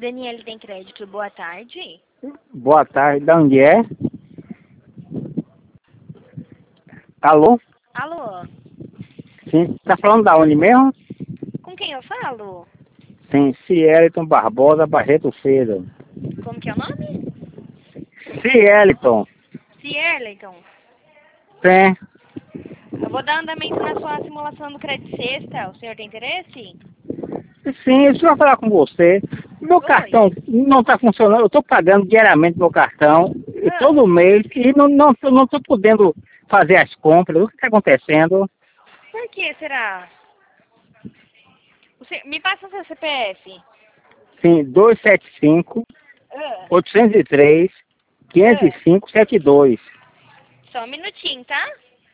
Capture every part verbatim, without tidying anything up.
Daniele tem crédito, boa tarde. Boa tarde, de onde é? Alô? Alô, Sim, tá falando da onde mesmo? com quem eu falo? Sim, Cieliton Barbosa Barreto Cedo. Como que é o nome? Cieliton. Cierleton. Sim, Eu vou dar andamento na sua simulação do crédito sexta. O senhor tem interesse? sim, eu só falar com você. Meu Oi. cartão não tá funcionando, eu tô pagando diariamente meu cartão, e Ah, todo mês, e não, não, tô- não tô podendo fazer as compras. O que tá acontecendo? por que será? O senhor- me passa o seu C P F. Sim, dois sete cinco, Ah, oito zero três, cinco zero ah. cinco sete dois. Só um minutinho, tá?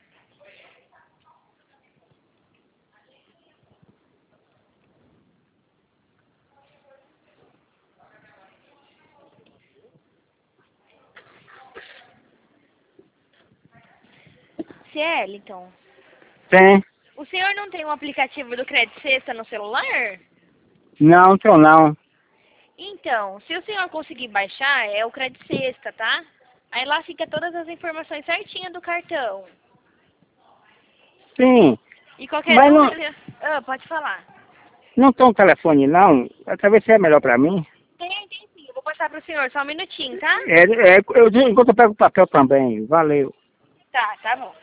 Cieliton, Sim, o senhor não tem um aplicativo do crédito sexta no celular? não, tô não. Então, se o senhor conseguir baixar, é o crédito sexta, tá? Aí lá fica todas as informações certinhas do cartão. Sim, E qualquer mas não, dúvida... Ah, pode falar. não tem um telefone não, talvez seja melhor pra mim. Tem, tem sim. Eu vou passar pro senhor só um minutinho, tá? É, é, eu, enquanto eu pego o papel também, valeu. Tá, tá bom.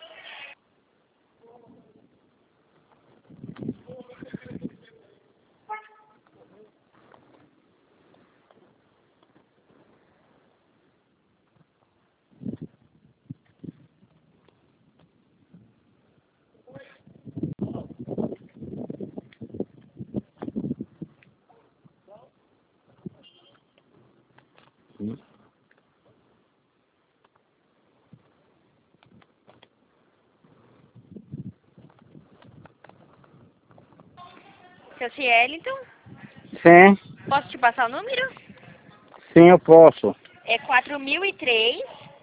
Seu Cieliton, Sim, posso te passar o número? sim, eu posso. É quatro mil e três,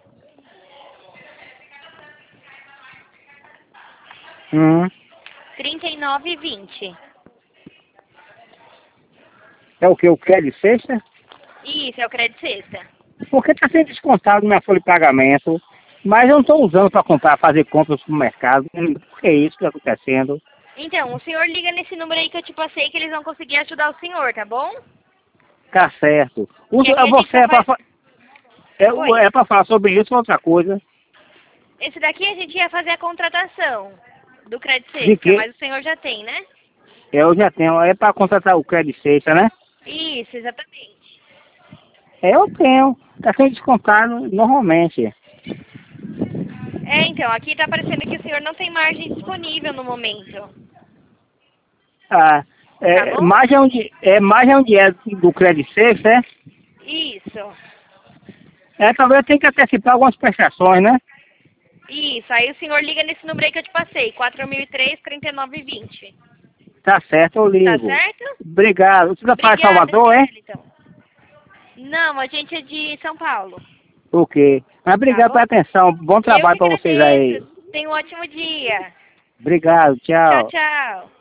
Hum, trinta e nove vinte. é o que eu quero de sexta? Isso, é o crédito sexta. Porque tá sendo descontado minha folha de pagamento, mas eu não estou usando para comprar, fazer compras no mercado. Hum, Por que isso que está acontecendo? Então, o senhor liga nesse número aí que eu te passei que eles vão conseguir ajudar o senhor, tá bom? Tá certo. Que Usa, aqui a gente você só é faz... para é, Oi. é para falar sobre isso ou outra coisa? Esse daqui a gente ia fazer a contratação do crédito De sexta, que mas o senhor já tem, né? eu já tenho, é para contratar o crédito sexta, né? Isso, exatamente. É, eu tenho. Está sendo descontado normalmente. É, então, aqui tá aparecendo que o senhor não tem margem disponível no momento. Ah, Tá é, bom? margem onde, é margem onde é do crédito sexta, é? Isso. É, talvez eu tenha que antecipar algumas prestações, né? Isso. Aí o senhor liga nesse número aí que eu te passei, quatro mil e três, trinta e nove vinte. Tá certo, eu Tá ligo. certo? Obrigado. Você tá para Obrigada, Salvador, é? Cieliton. Não, a gente é de São Paulo. Ok. Mas Tá obrigado bom? pela atenção. Bom Eu que trabalho para vocês aí. agradeço. Tenha um ótimo dia. Obrigado, Tchau, tchau. tchau.